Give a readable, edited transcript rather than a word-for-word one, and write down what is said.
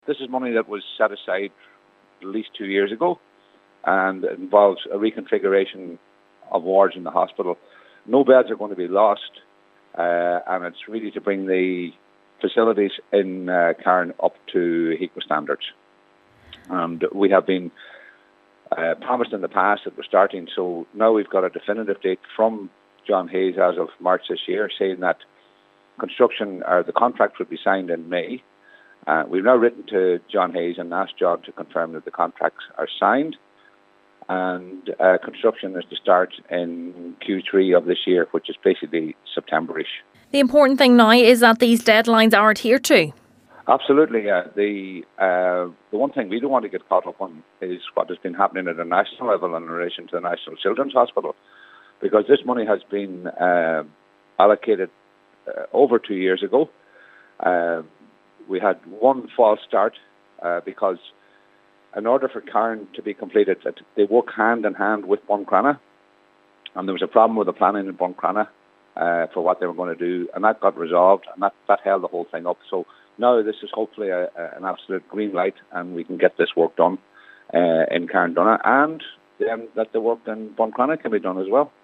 This is money that was set aside at least 2 years ago, and it involves a reconfiguration of wards in the hospital. No beds are going to be lost, and it's really to bring the facilities in Cairn up to HECO standards. And we have been promised in the past that we're starting, so now we've got a definitive date from John Hayes as of March this year, saying that construction or the contract would be signed in May. We've now written to John Hayes and asked John to confirm that the contracts are signed, and construction is to start in Q3 of this year, which is basically September-ish. The important thing now is that these deadlines are adhered to. Absolutely, yeah. The one thing we don't want to get caught up on is what has been happening at a national level in relation to the National Children's Hospital, because this money has been allocated over 2 years ago. We had one false start because in order for Cairn to be completed, they work hand in hand with Buncrana, and there was a problem with the planning in Buncrana for what they were going to do, and that got resolved, and that held the whole thing up. So now this is hopefully an absolute green light, and we can get this work done in Cairn, and then that the work in Buncrana can be done as well.